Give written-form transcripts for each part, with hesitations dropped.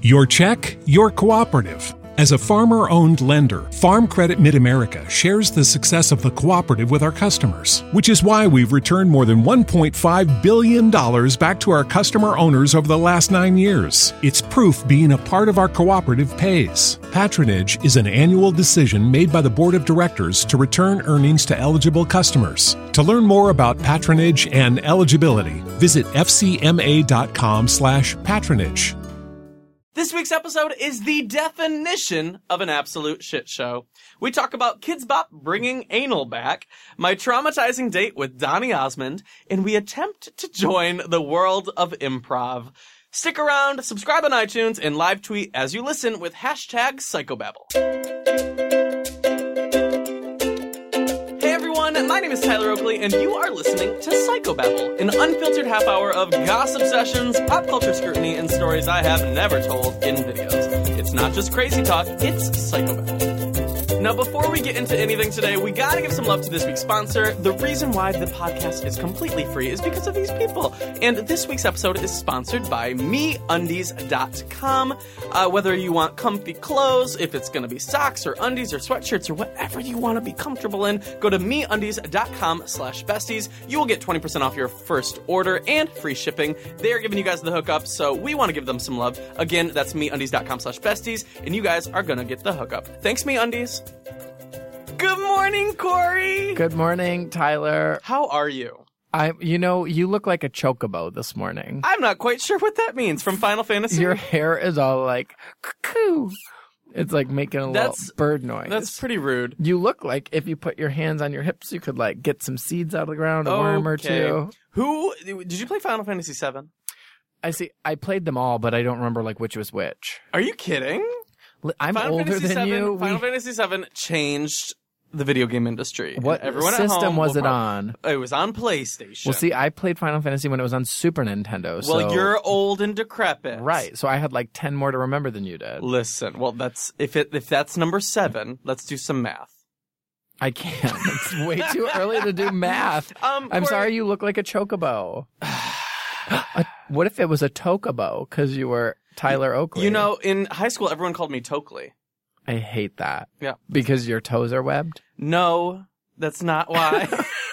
Your check, your cooperative. As a farmer-owned lender, Farm Credit Mid-America shares the success of the cooperative with our customers, which is why we've returned more than $1.5 billion back to our customer owners over the last 9 years. It's proof being a part of our cooperative pays. Patronage is an annual decision made by the Board of Directors to return earnings to eligible customers. To learn more about patronage and eligibility, visit fcma.com/patronage. This week's episode is the definition of an absolute shit show. We talk about Kidz Bop bringing anal back, my traumatizing date with Donny Osmond, and we attempt to join the world of improv. Stick around, subscribe on iTunes, and live tweet as you listen with hashtag Psychobabble. My name is Tyler Oakley, and you are listening to Psychobabble, an unfiltered half hour of gossip sessions, pop culture scrutiny, and stories I have never told in videos. It's not just crazy talk, it's Psychobabble. Now, before we get into anything today, we gotta give some love to this week's sponsor. The reason why the podcast is completely free is because of these people. And this week's episode is sponsored by MeUndies.com. Whether you want comfy clothes, if it's gonna be socks or undies or sweatshirts or whatever you want to be comfortable in, go to MeUndies.com/besties. You will get 20% off your first order and free shipping. They are giving you guys the hookup, so we want to give them some love. Again, that's MeUndies.com/besties, and you guys are gonna get the hookup. Thanks, MeUndies. Good morning, Corey. Good morning, Tyler. How are you? You look like a chocobo this morning. I'm not quite sure what that means from Final Fantasy. Your hair is all like, cuckoo. It's like making a little bird noise. That's pretty rude. You look like if you put your hands on your hips, you could like get some seeds out of the ground, a worm or two. Did you play Final Fantasy VII? I played them all, but I don't remember like which was which. Are you kidding? I'm Final older Fantasy than VII, you. Final Fantasy VII changed the video game industry. What everyone system at home was it on? It was on PlayStation. Well, see, I played Final Fantasy when it was on Super Nintendo. Well, so... you're old and decrepit. Right, so I had like 10 more to remember than you did. Listen, well, if that's number 7, let's do some math. I can't. It's way too early to do math. I'm sorry you look like a chocobo. What if it was a tocobo because you were Tyler Oakley? You know, in high school, everyone called me Tokley. I hate that. Yeah. Because your toes are webbed? No, that's not why.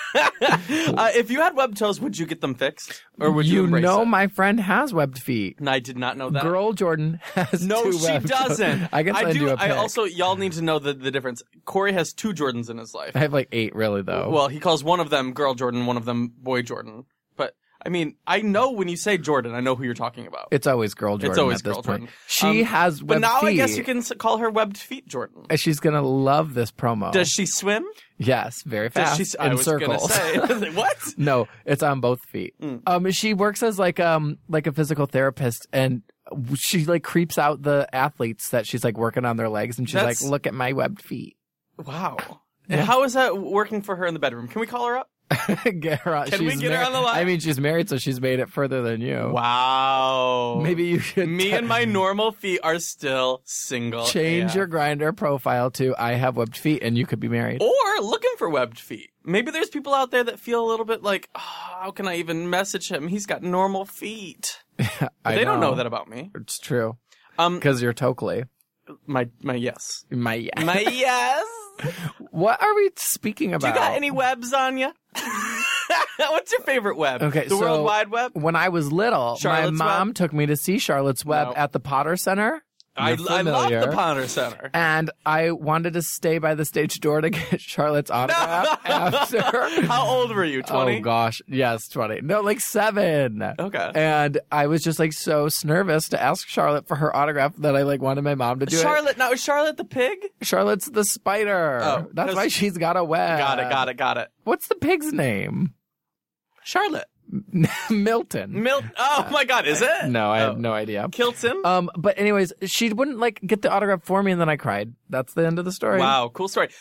If you had webbed toes, would you get them fixed? Or would you embrace it? My friend has webbed feet. And I did not know that. Girl Jordan has No, two she webbed doesn't. toes. I can send you a pic. Y'all need to know the difference. Corey has 2 Jordans in his life. I have like 8 really, though. Well, he calls one of them Girl Jordan, one of them Boy Jordan. But, I mean, I know when you say Jordan, I know who you're talking about. It's always Girl Jordan. It's always at this Girl point. Jordan. She has webbed feet. But now I guess you can call her Webbed Feet Jordan. She's going to love this promo. Does she swim? Yes, very fast. I was circles. Gonna say, what? No, it's on both feet. She works as like a physical therapist, and she like creeps out the athletes that she's like working on their legs, and she's like, "Look at my webbed feet." Wow. Yeah. How is that working for her in the bedroom? Can we call her up? Get her on. Can we get her on the line? I mean, she's married, so she's made it further than you. Wow. Maybe you should. Me and my normal feet are still single. Change your Grindr profile to "I have webbed feet," and you could be married. Or looking for webbed feet. Maybe there's people out there that feel a little bit like, how can I even message him? He's got normal feet. They don't know that about me. It's true. Because you're Tokley. My yes. My yes. My yes. What are we speaking about? Do you got any webs on you? What's your favorite web? Okay, the World Wide Web? When I was little, Charlotte's my mom Web? took me to see Charlotte's Web at the Potter Center. I love the Potter Center. And I wanted to stay by the stage door to get Charlotte's autograph after. How old were you? 20? Oh, gosh. Yes, 20. No, like 7. Okay. And I was just like so nervous to ask Charlotte for her autograph that I like wanted my mom to do it. Now, is Charlotte the pig? Charlotte's the spider. Oh, that's why she's got a web. Got it. What's the pig's name? Charlotte. Milton. Oh my God, is it? No, I have no idea. Kilton? But anyways, she wouldn't like get the autograph for me, and then I cried. That's the end of the story. Wow, cool story.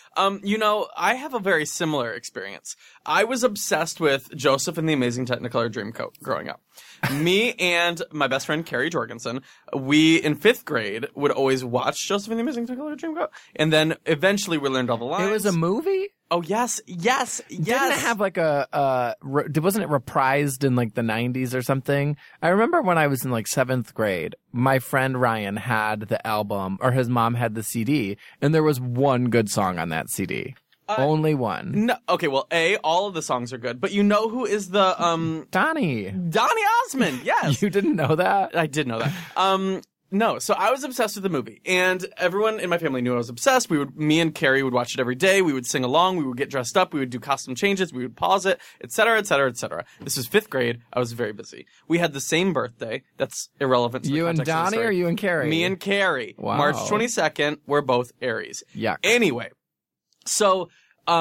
I have a very similar experience. I was obsessed with Joseph and the Amazing Technicolor Dreamcoat growing up. Me and my best friend Carrie Jorgensen, we in 5th grade would always watch Joseph and the Amazing Technicolor Dreamcoat, and then eventually we learned all the lines. It was a movie? Oh, yes. Didn't it have like wasn't it reprised in like the 90s or something? I remember when I was in like 7th grade, my friend Ryan had the album, or his mom had the CD, and there was one good song on that CD. Only one. No, okay, well, all of the songs are good, but you know who is the, Donnie Osmond, yes. You didn't know that? I did know that. No, so I was obsessed with the movie, and everyone in my family knew I was obsessed. Me and Carrie would watch it every day. We would sing along. We would get dressed up. We would do costume changes. We would pause it, etc., etc., etc. This was 5th grade. I was very busy. We had the same birthday. That's irrelevant to the You and context of the Donnie, story. or you and Carrie? Me and Carrie. Wow. March 22nd. We're both Aries. Yuck. Anyway, so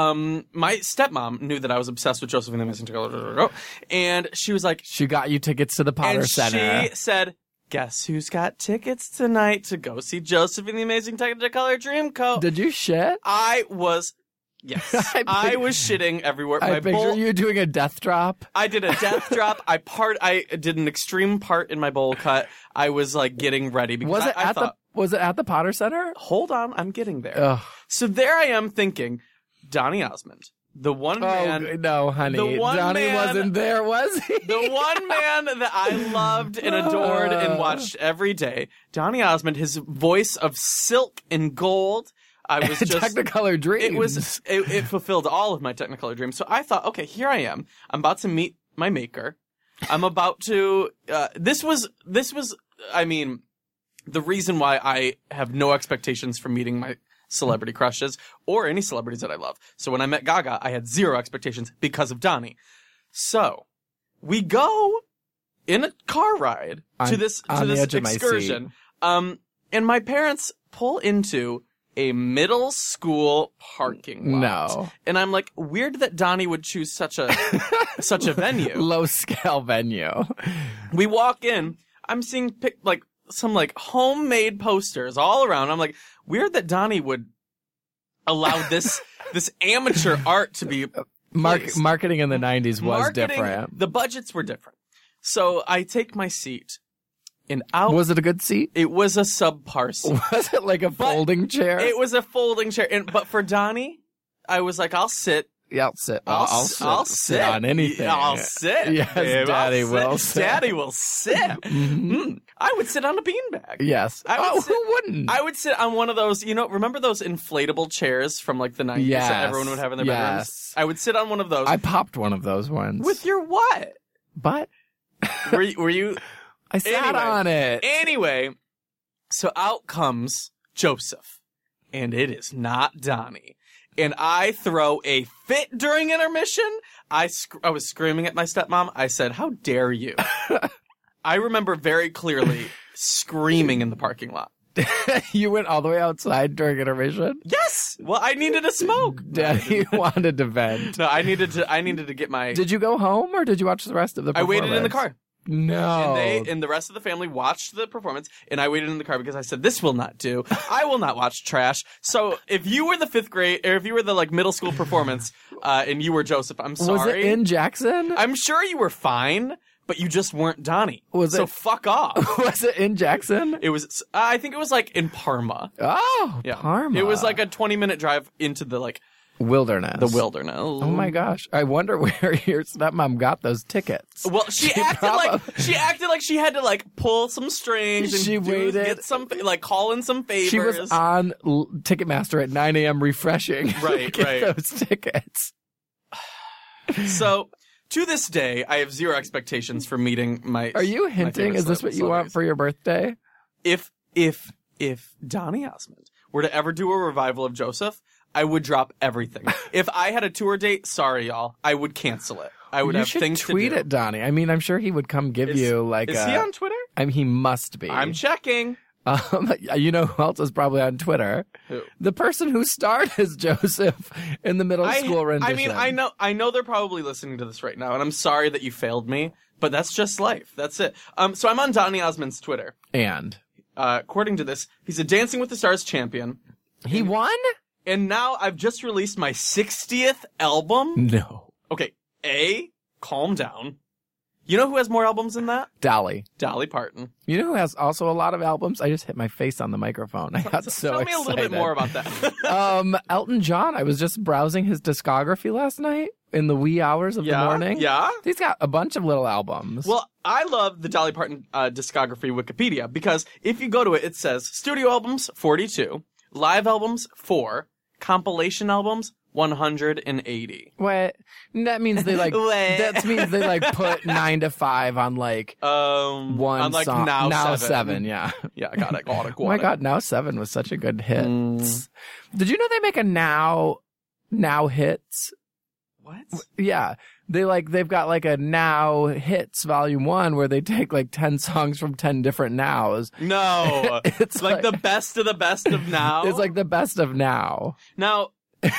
my stepmom knew that I was obsessed with Joseph and the Amazing Technicolor, and she was like, she got you tickets to the Potter Center. And she said, guess who's got tickets tonight to go see Joseph and the Amazing Technicolor Dreamcoat? Did you shit? I was, yes. I was shitting everywhere. I picture you doing a death drop. I did a death drop. I did an extreme part in my bowl cut. I was like getting ready because was it at the Potter Center? Hold on, I'm getting there. Ugh. So there I am thinking, Donny Osmond. The one man. Oh, no, honey. Donnie wasn't there, was he? The one man that I loved and adored and watched every day. Donny Osmond, his voice of silk and gold. I was just Technicolor dreams. It fulfilled all of my Technicolor dreams. So I thought, okay, here I am. I'm about to meet my maker. I'm about to, this was, I mean, the reason why I have no expectations for meeting my celebrity crushes or any celebrities that I love. So when I met Gaga, I had zero expectations because of Donnie. So we go in a car ride to this excursion. And my parents pull into a middle school parking lot. No. And I'm like, weird that Donnie would choose such a venue. Low scale venue. We walk in, I'm seeing some homemade posters all around. I'm like, weird that Donnie would allow this amateur art to be marketing in the 90s was different. The budgets were different. So I take my seat and out. Was it a good seat? It was a subpar seat. Was it like a folding chair? It was a folding chair. But for Donnie, I was like, I'll sit. Yeah, I'll sit. I'll sit on anything. I'll sit. Yes, babe, Daddy will sit. Daddy will sit. Mm-hmm. I would sit on a beanbag. Yes. Who wouldn't? I would sit on one of those, remember those inflatable chairs from like the 90s that everyone would have in their bedrooms? I would sit on one of those. I popped one of those ones. With your what? Butt. Were you? I sat on it. Anyway, so out comes Joseph, and it is not Donnie. And I throw a fit during intermission. I was screaming at my stepmom. I said, how dare you? I remember very clearly screaming in the parking lot. You went all the way outside during intermission? Yes! Well, I needed to smoke. Daddy wanted to vent. No, I needed to get my... Did you go home or did you watch the rest of the performance? I waited in the car. No. And the rest of the family watched the performance, and I waited in the car because I said, this will not do. I will not watch trash. So if you were the 5th grade, or if you were the middle school performance, and you were Joseph, I'm sorry. Was it in Jackson? I'm sure you were fine, but you just weren't Donnie. Fuck off. Was it in Jackson? It was, I think it was in Parma. Oh, yeah. Parma. It was a 20-minute drive into the wilderness. The wilderness. Oh my gosh. I wonder where your stepmom got those tickets. Well, she acted like she had to pull some strings and she waited. Get some call in some favors. She was on Ticketmaster at 9 a.m. refreshing. Right. Those tickets. So to this day, I have zero expectations for meeting my. Are you hinting? Is this what you want for your birthday? If Donny Osmond were to ever do a revival of Joseph, I would drop everything. If I had a tour date, sorry y'all, I would cancel it. I would have things to do. You should tweet at Donnie. I mean, I'm sure he would come give you Is he on Twitter? I mean, he must be. I'm checking. You know who else is probably on Twitter? Who? The person who starred as Joseph in the middle school rendition. I mean, I know they're probably listening to this right now, and I'm sorry that you failed me, but that's just life. That's it. So I'm on Donny Osmond's Twitter. And? According to this, he's a Dancing with the Stars champion. He won? And now I've just released my 60th album. No. Okay, calm down. You know who has more albums than that? Dolly. Dolly Parton. You know who has also a lot of albums? I just hit my face on the microphone. I got so Tell excited. me a little bit more about that. Elton John. I was just browsing his discography last night in the wee hours of the morning. Yeah? He's got a bunch of little albums. Well, I love the Dolly Parton discography Wikipedia because if you go to it, it says studio albums, 42, live albums, 4, compilation albums, 180. What? That means they like. What? That means they like put 9 to 5 on like one on like song. Now 7. Yeah. Yeah, got it. Oh my God, Now 7 was such a good hit. Did you know they make a Now hits? What? Yeah. They've got like a Now Hits Volume 1 where they take like 10 songs from 10 different Nows. No. It's like the best of now. It's like the best of Now. Now,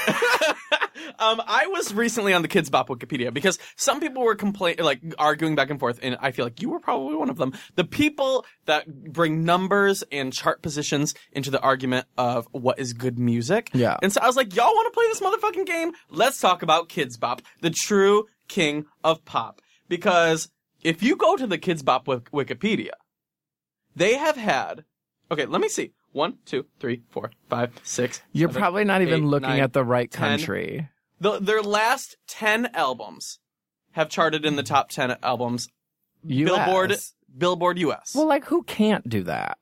I was recently on the Kids Bop Wikipedia because some people were arguing back and forth, and I feel like you were probably one of them. The people that bring numbers and chart positions into the argument of what is good music. Yeah. And so I was like, y'all want to play this motherfucking game? Let's talk about Kids Bop, the true king of pop. Because if you go to the Kids Bop Wikipedia, they have had, okay, let me see. 1, 2, 3, 4, 5, 6. You're 7, probably not even 8, looking 9, at the right 10. country. Their last 10 albums have charted in the top 10 albums. US. Billboard US. Well, like, who can't do that?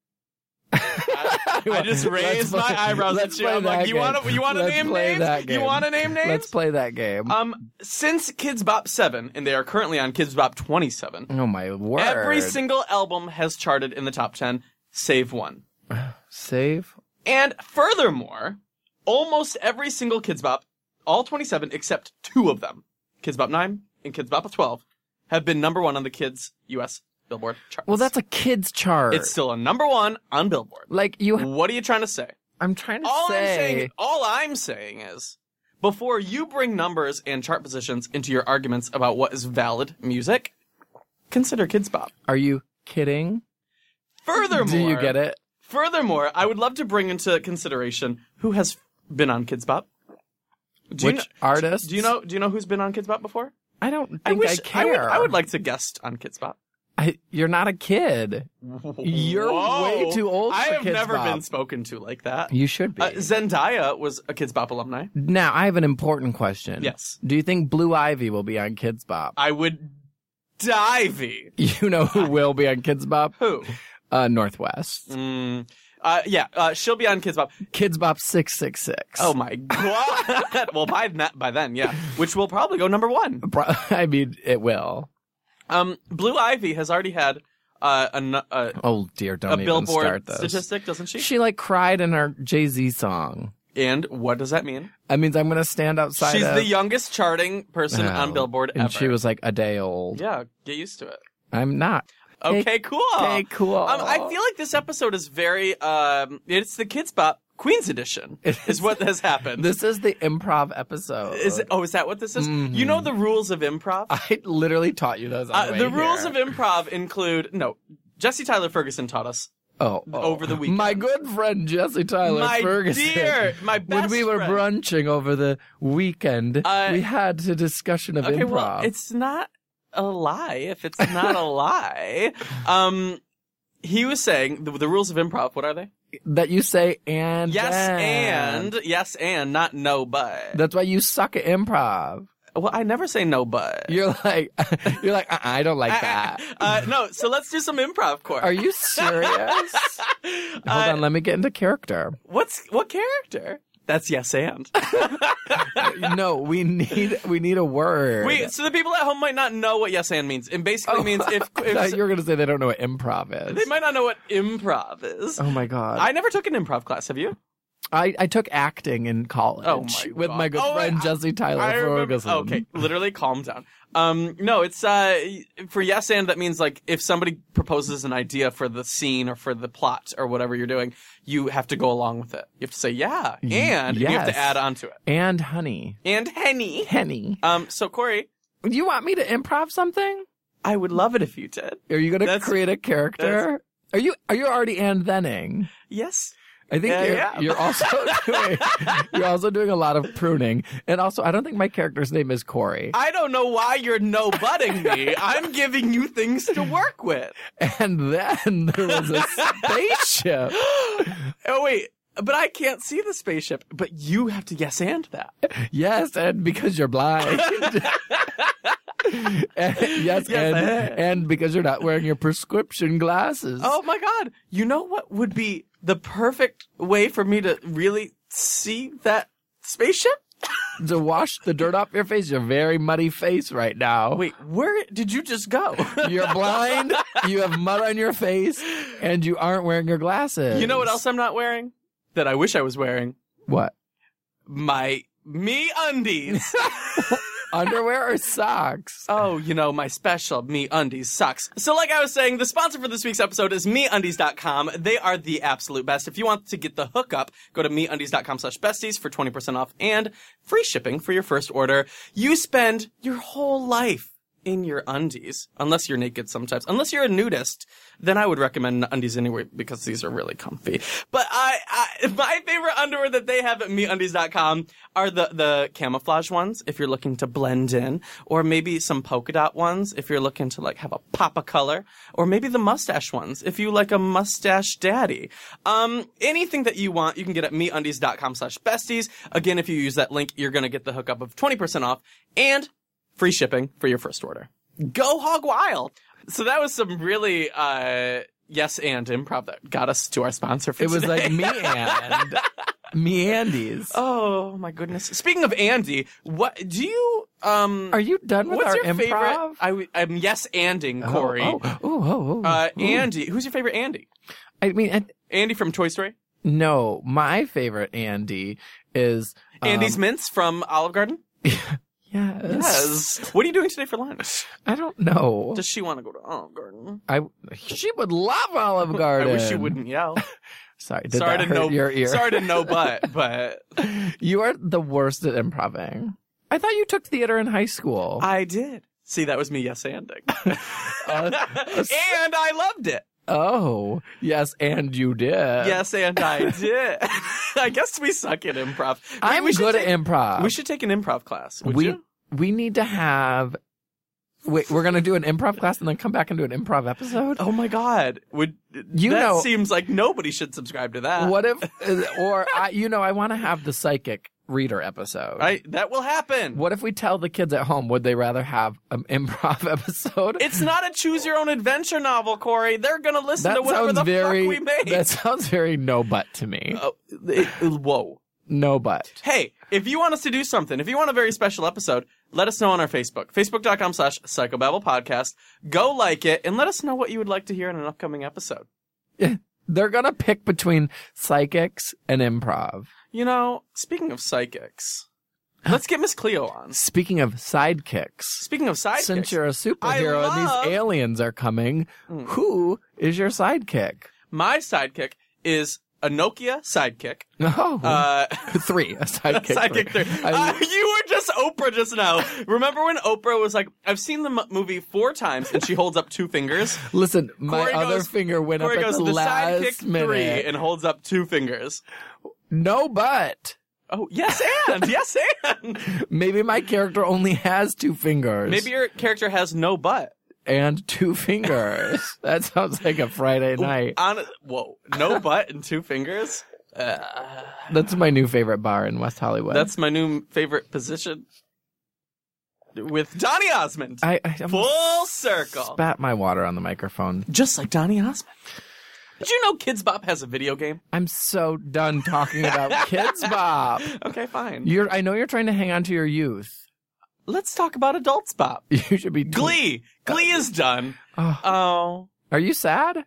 I just raised my eyebrows at you. I'm like, you want to name names? You want to name names? Let's play that game. Since Kids Bop 7, and they are currently on Kids Bop 27. Oh my word. Every single album has charted in the top 10, save one. Save? And furthermore, almost every single Kids Bop, all 27 except 2 of them, Kids Bop 9 and Kids Bop 12, have been number 1 on the Kids US Billboard charts. Well, that's a kids chart. It's still a number 1 on Billboard. Like you. What are you trying to say? I'm trying to say. All I'm saying is, before you bring numbers and chart positions into your arguments about what is valid music, consider Kids Bop. Are you kidding? Furthermore, do you get it? Furthermore, I would love to bring into consideration who has been on Kids Bop. Which artist? Do you know who's been on Kids Bop before? I don't think I care. I would like to guest on Kids Bop. You're not a kid. You're way too old for Kids Bop. I have never been spoken to like that. You should be. Zendaya was a Kids Bop alumni. Now, I have an important question. Yes. Do you think Blue Ivy will be on Kids Bop? I would divey. You know who will be on Kids Bop? Who? Northwest. She'll be on Kids Bop. Kids Bop 666. Oh my God. Well, by then, yeah. Which will probably go number 1. I mean, it will. Blue Ivy has already had oh dear, don't a even Billboard start this. statistic, doesn't she? She like cried in her Jay-Z song. And what does that mean? That means I'm going to stand outside. She's the youngest charting person on Billboard ever. And she was like a day old. Yeah, get used to it. I'm not. Okay, cool. Okay, cool. I feel like this episode is very, it's the Kids Bop Queens Edition is what has happened. This is the improv episode. Is that what this is? Mm-hmm. You know the rules of improv? I literally taught you those on the way The rules here. of improv include, Jesse Tyler Ferguson taught us. Over the weekend. My good friend Jesse Tyler Ferguson. My best When we were friend. brunching over the weekend, we had a discussion of improv. Well, it's not a lie if it's not a lie. He was saying the rules of improv, what are they? That you say and yes and, not no but. That's why you suck at improv. Well, I never say no but. You're like, I don't like that. No, so let's do some improv course. Are you serious? Hold on, let me get into character. What character? That's yes and. No, we need a word. So the people at home might not know what yes and means. It basically means if you were going to say they don't know what improv is. They might not know what improv is. Oh my God. I never took an improv class. Have you? I took acting in college with my good friend Jesse Tyler Ferguson. Okay, literally calm down. No, it's for yes and that means like if somebody proposes an idea for the scene or for the plot or whatever you're doing, you have to go along with it. You have to say yeah, and you have to add on to it. And honey. And henny. So Corey, you want me to improv something? I would love it if you did. Are you going to create a character? Are you already and thenning? Yes. I think you're also doing a lot of pruning. And also, I don't think my character's name is Corey. I don't know why you're no-butting me. I'm giving you things to work with. And then there was a spaceship. Oh, wait. But I can't see the spaceship. But you have to yes and that. Yes, and because you're blind. And because you're not wearing your prescription glasses. Oh, my God. You know what would be the perfect way for me to really see that spaceship? To wash the dirt off your face. Your very muddy face right now. Wait, where did you just go? You're blind, you have mud on your face, and you aren't wearing your glasses. You know what else I'm not wearing? That I wish I was wearing? What? My MeUndies. Underwear or socks? Oh, my special MeUndies socks. So like I was saying, the sponsor for this week's episode is MeUndies.com. They are the absolute best. If you want to get the hookup, go to MeUndies.com/besties for 20% off and free shipping for your first order. You spend your whole life in your undies, unless you're naked sometimes. Unless you're a nudist, then I would recommend undies anyway because these are really comfy. But my favorite underwear that they have at MeUndies.com are the camouflage ones if you're looking to blend in, or maybe some polka dot ones if you're looking to like have a pop of color, or maybe the mustache ones if you like a mustache daddy. Anything that you want, you can get at MeUndies.com/besties. Again, if you use that link, you're going to get the hookup of 20% off and free shipping for your first order. Go hog wild. So that was some really yes and improv that got us to our sponsor for today. It was like MeAndies. Oh my goodness. Speaking of Andy, what do you are you done with our your improv? Favorite? I'm yes anding Corey. Andy, who's your favorite Andy? I mean, Andy from Toy Story? No, my favorite Andy is Andy's Mints from Olive Garden? Yes. What are you doing today for lunch? I don't know. Does she want to go to Olive Garden? She would love Olive Garden. I wish you wouldn't yell. Sorry, did that hurt your ear? Sorry to no but. You are the worst at improving. I thought you took theater in high school. I did. See, that was me yes-anding. And I loved it. Oh, yes, and you did. Yes, and I did. I guess we suck at improv. I'm good at improv. We should take an improv class. Would you? We need to have... Wait, we're going to do an improv class and then come back and do an improv episode? Oh, my God. That seems like nobody should subscribe to that. What if... I want to have the psychic reader episode. That will happen. What if we tell the kids at home, would they rather have an improv episode? It's not a choose-your-own-adventure novel, Corey. They're going to listen to whatever the fuck we made. That sounds very no-but to me. Whoa. No but. Hey, if you want us to do something, if you want a very special episode, let us know on our Facebook. Facebook.com/PsychoBabblePodcast. Go like it and let us know what you would like to hear in an upcoming episode. They're going to pick between psychics and improv. Speaking of psychics, let's get Miss Cleo on. Speaking of sidekicks. Since you're a superhero and these aliens are coming, who is your sidekick? My sidekick is a Nokia sidekick. Oh. Three. A sidekick. Sidekick three. You were just Oprah just now. Remember when Oprah was like, I've seen the movie 4 times and she holds up 2 fingers? Listen, my other finger went up at the last minute. Sidekick 3 and holds up 2 fingers. No but. Oh, yes and. Yes and. Maybe my character only has 2 fingers. Maybe your character has no butt. And 2 fingers. That sounds like a Friday night. Whoa. No butt and 2 fingers? That's my new favorite bar in West Hollywood. That's my new favorite position. With Donny Osmond. I full circle. Spat my water on the microphone. Just like Donny Osmond. Did you know Kids Bop has a video game? I'm so done talking about Kids Bop. Okay, fine. I know you're trying to hang on to your youth. Let's talk about Adults Bop. You should be... Glee. Glee is done. Oh. Are you sad?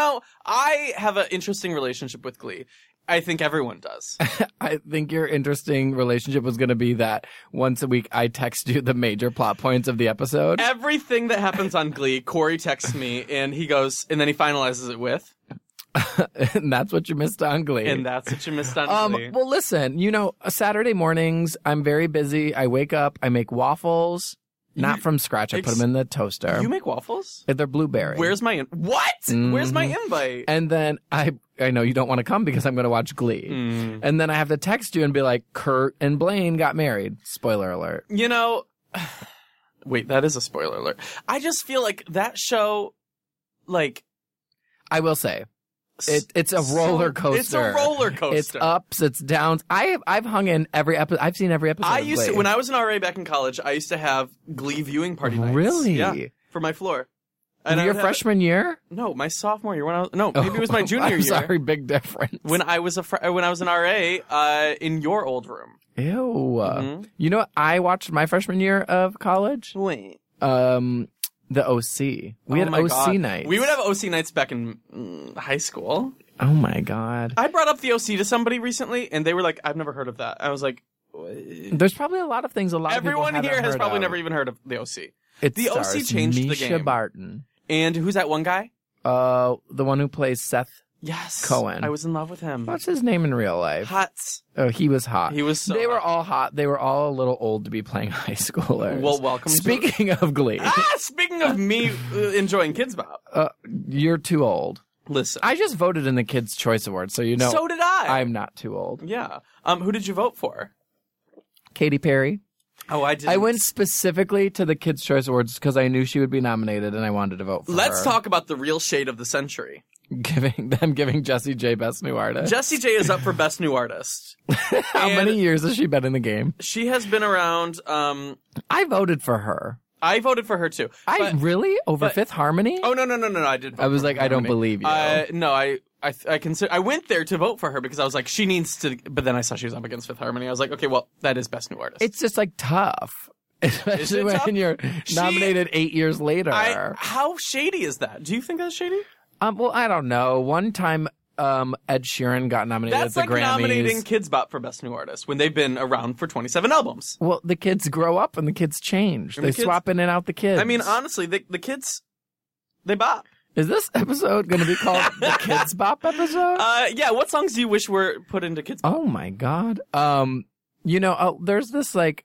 I have an interesting relationship with Glee. I think everyone does. I think your interesting relationship was going to be that once a week I text you the major plot points of the episode. Everything that happens on Glee, Corey texts me and he goes, and then he finalizes it with... And that's what you missed on Glee. And that's what you missed on Glee. Well, listen, Saturday mornings, I'm very busy. I wake up, I make waffles, Not from scratch. I put them in the toaster. You make waffles? They're blueberry. Where's my what? Mm-hmm. Where's my invite? And then I know you don't want to come because I'm going to watch Glee. And then I have to text you and be like, Kurt and Blaine got married. Spoiler alert. You know, wait, that is a spoiler alert. I just feel like that show, like, I will say, it's a roller coaster. It's a roller coaster. It's ups, it's downs. I've hung in every episode. I've seen every episode. I used to, when I was an RA back in college, I used to have Glee viewing party nights. Really? Yeah, for my floor. And your freshman year? No, my sophomore year. Maybe it was my junior year. I'm sorry, big difference. When I was an RA in your old room. Ew. Mm-hmm. You know what I watched my freshman year of college? Wait. The OC. We had OC nights. We would have OC nights back in high school. Oh my God. I brought up the OC to somebody recently, and they were like, "I've never heard of that." I was like, "There's probably a lot of things. Everyone here has probably never even heard of the OC." The OC changed the game. Misha Barton. And who's that one guy? The one who plays Seth. Yes. Cohen. I was in love with him. What's his name in real life? Hutz. Oh, he was hot. He was so They were all hot. They were all a little old to be playing high schoolers. Well, welcome. Speaking of Glee. Speaking of me enjoying Kids Bop. You're too old. Listen. I just voted in the Kids' Choice Awards, so you know. So did I. I'm not too old. Yeah. Who did you vote for? Katy Perry. Oh, I didn't. I went specifically to the Kids' Choice Awards because I knew she would be nominated and I wanted to vote for her. Let's talk about the real shade of the century. Giving Jessie J Best New Artist. Jessie J is up for Best New Artist. How many years has she been in the game? She has been around. I voted for her. I voted for her too. Really? Over Fifth Harmony? Oh, no. I did vote I was for like, Harmony. I don't believe you. No, I consider. I went there to vote for her because I was like, she needs to. But then I saw she was up against Fifth Harmony. I was like, okay, well, that is Best New Artist. It's just like tough. Especially when tough? You're nominated 8 years later. How shady is that? Do you think that's shady? Well, I don't know. One time, Ed Sheeran got nominated That's at the like Grammys. nominating Kids Bop for Best New Artist when they've been around for 27 albums. Well, the kids grow up and the kids change. They swap in and out the kids. I mean, honestly, the kids, they bop. Is this episode going to be called the Kids Bop episode? Yeah. What songs do you wish were put into Kids Bop? Oh my God. There's this like,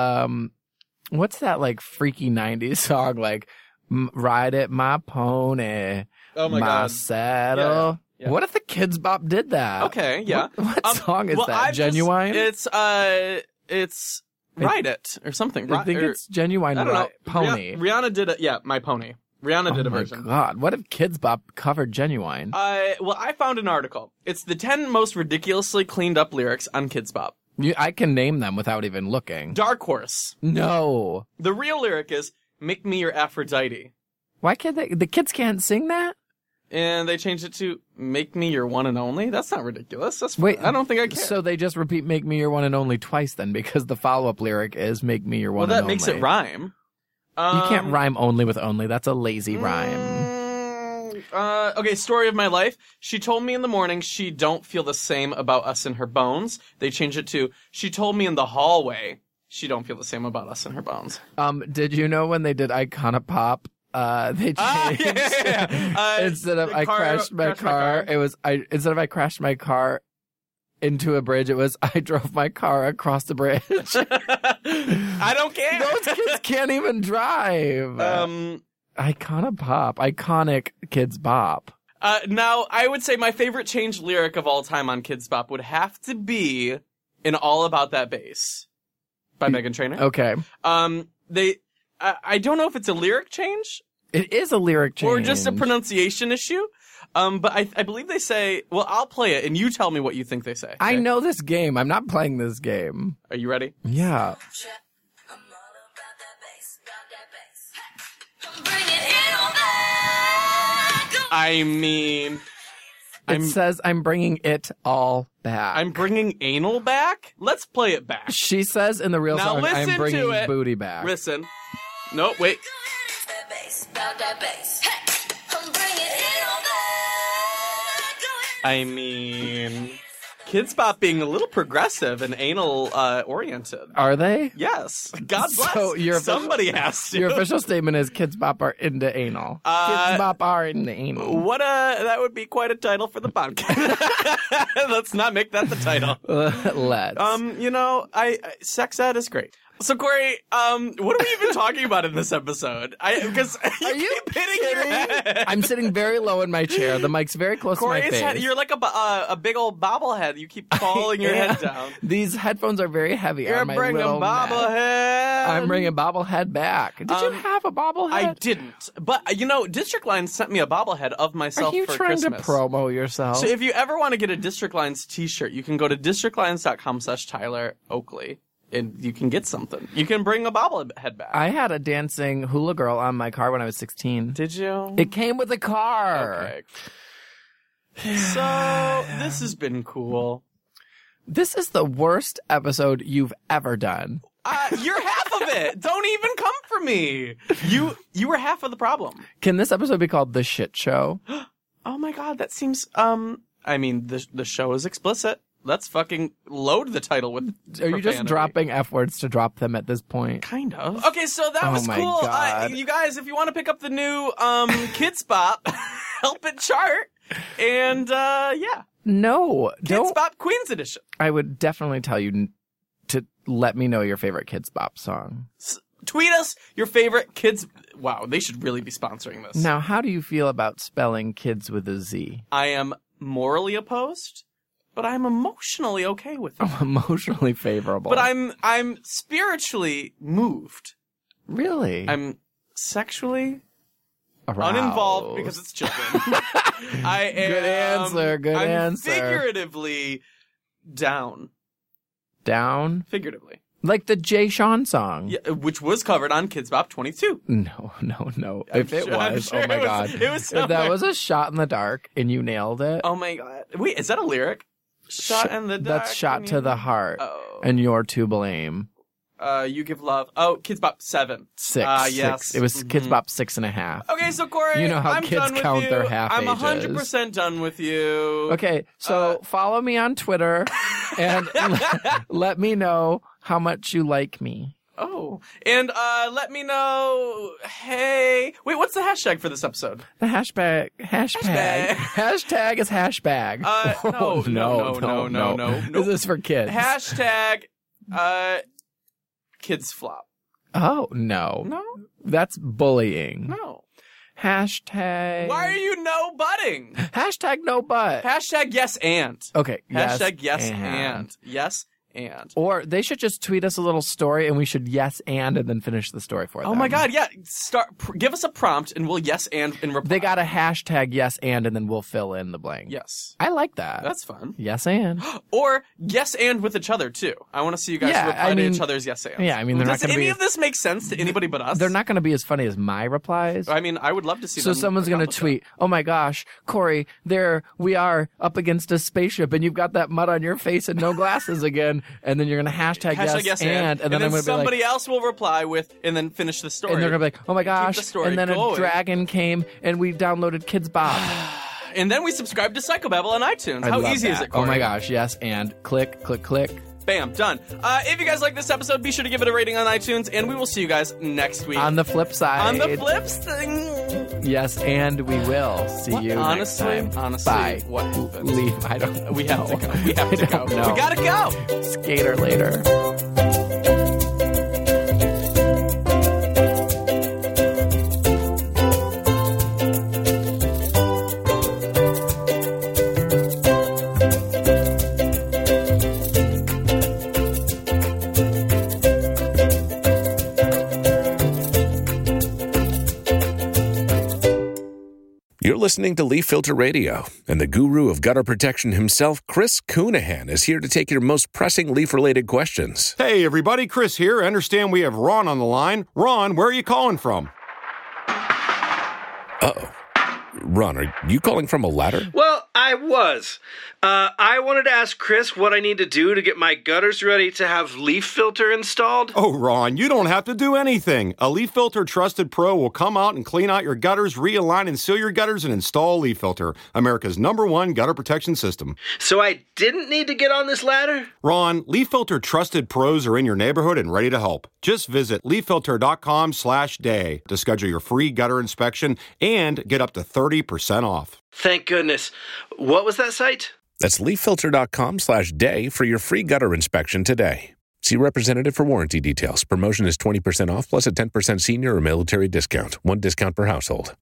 what's that like freaky 90s song like, Ride It My Pony. Oh my God. Saddle. Yeah. What if the Kids Bop did that? Okay, yeah. What song is that? Genuine? It's Ride It or something. I think it's Genuine. I don't know. Pony. Rihanna did it. Yeah, My Pony. Rihanna did a version. Oh my God. What if Kids Bop covered Genuine? Well, I found an article. It's the 10 most ridiculously cleaned up lyrics on Kids Bop. I can name them without even looking. Dark Horse. No. The real lyric is, "Make me your Aphrodite." Why can't the kids can't sing that? And they changed it to "Make me your one and only." That's not ridiculous. Wait, I don't think I care. So they just repeat "Make me your one and only" twice then, because the follow-up lyric is "Make me your one and only." Well, that makes it rhyme. You can't rhyme only with only. That's a lazy rhyme. Okay, story of my life. She told me in the morning she don't feel the same about us in her bones. They changed it to, she told me in the hallway she don't feel the same about us in her bones. Did you know when they did Iconopop, they changed instead of I crashed my car, it was instead of I crashed my car into a bridge, it was I drove my car across the bridge. I don't care. Those kids can't even drive. Iconopop. Iconic Kids Bop. Now, I would say my favorite changed lyric of all time on Kids Bop would have to be in All About That Bass by Meghan Trainor. Okay. I don't know if it's a lyric change. It is a lyric change. Or just a pronunciation issue. But I believe they say, well, I'll play it and you tell me what you think they say. Okay? I know this game. I'm not playing this game. Are you ready? Yeah. I mean... It says I'm bringing it all back. I'm bringing anal back? Let's play it back. She says in the real now song, I'm bringing booty back. Listen. No, wait. I mean... Kids Bop being a little progressive and anal oriented. Are they? Yes. God bless. So somebody has to. Your official statement is Kids Bop are into anal. Kids Bop are into anal. That would be quite a title for the podcast. Let's not make that the title. Let's. Sex ed is great. So, Corey, what are we even talking about in this episode? Because you keep hitting your head. I'm sitting very low in my chair. The mic's very close Corey's to my face. head, you're like a big old bobblehead. You keep falling your head down. These headphones are very heavy You're on my bringing little bobblehead. neck. I'm bringing bobblehead back. Did you have a bobblehead? I didn't. But, District Lines sent me a bobblehead of myself Are you for trying Christmas. to promo yourself? So if you ever want to get a District Lines t-shirt, you can go to districtlines.com/Tyler Oakley. And you can get something. You can bring a bobblehead back. I had a dancing hula girl on my car when I was 16. Did you? It came with a car. Okay. So, this has been cool. This is the worst episode you've ever done. You're half of it. Don't even come for me. You were half of the problem. Can this episode be called The Shit Show? Oh my god, that seems, the show is explicit. Let's fucking load the title with Are you just dropping F words to drop them at this point? Kind of. Okay, so that was my cool. God. You guys, if you want to pick up the new Kids Bop, help it chart. And, yeah. No. Kids Bop Queens Edition. I would definitely tell you to let me know your favorite Kids Bop song. Tweet us your favorite kids. Wow, they should really be sponsoring this. Now, how do you feel about spelling kids with a Z? I am morally opposed, but I'm emotionally okay with it. Emotionally favorable. But I'm spiritually moved. Really? I'm sexually Aroused. uninvolved because it's children. I am. Good answer. Good I'm answer. Figuratively down. Down? Figuratively. Like the Jay Sean song. Yeah, which was covered on Kids Bop 22. No. If it was, sure oh my God. It was if that somewhere. was a shot in the dark and you nailed it. Oh my God. Wait, is that a lyric? Shot in the dark. That's shot to the heart. Oh. And you're to blame. You give love. Oh, Kids Bop 7. 6. Yes. 6. It was Kids Bop 6.5. Okay, so Corey, You know how I'm kids done with count you. their half I'm ages. 100% done with you. Okay, so follow me on Twitter and let me know how much you like me. Oh, and let me know. Hey, wait, what's the hashtag for this episode? The hashtag is hashbag. No. This is for kids. Hashtag kids flop. Oh, no. No, That's bullying. no. Hashtag. Why are you no butting? Hashtag no butt. Hashtag yes and. Okay. Hashtag yes and. Yes and. Or they should just tweet us a little story and we should yes and then finish the story for them. Oh my God, yeah. Give us a prompt and we'll yes and reply. They got a hashtag yes and then we'll fill in the blank. Yes. I like that. That's fun. Yes and. Or yes and with each other too. I want to see you guys reply to each other's yes and. Yeah, I mean, they're not Does going to any be. of this make sense to anybody but us? They're not going to be as funny as my replies. I mean, I would love to see So them someone's going to accomplish tweet, "Oh my gosh, Corey, there we are up against a spaceship, and you've got that mud on your face and no glasses again." And then you're going to hashtag yes and then I'm going to be somebody like, else will reply with, and then finish the story. and they're going to be like, "Oh my gosh!" the story And then going. a dragon came, and we downloaded Kids Bop. And then we subscribe to Psychobabble on iTunes. I How love easy is that. it, Corey? Oh my gosh, yes and click, click, click. Bam, done. If you guys like this episode, be sure to give it a rating on iTunes, and we will see you guys next week. On the flip side, On the flips thing. yes, and we will see you Honestly, next time. honestly, Bye. what happened? Leave. I don't. We have know. to go. We have to I go. don't know. We gotta go. Skater later. You're listening to Leaf Filter Radio, and the guru of gutter protection himself, Chris Coonahan, is here to take your most pressing leaf-related questions. Hey, everybody, Chris here. I understand we have Ron on the line. Ron, where are you calling from? Uh-oh. Ron, are you calling from a ladder? Well, I was. I wanted to ask Chris what I need to do to get my gutters ready to have leaf filter installed. Oh, Ron, you don't have to do anything. A Leaf Filter Trusted Pro will come out and clean out your gutters, realign and seal your gutters, and install Leaf Filter, America's #1 gutter protection system. So I didn't need to get on this ladder? Ron, Leaf Filter Trusted Pros are in your neighborhood and ready to help. Just visit leaffilter.com/day to schedule your free gutter inspection and get up to 30% off. Thank goodness. What was that site? That's leaffilter.com/day for your free gutter inspection today. See representative for warranty details. Promotion is 20% off plus a 10% senior or military discount. One discount per household.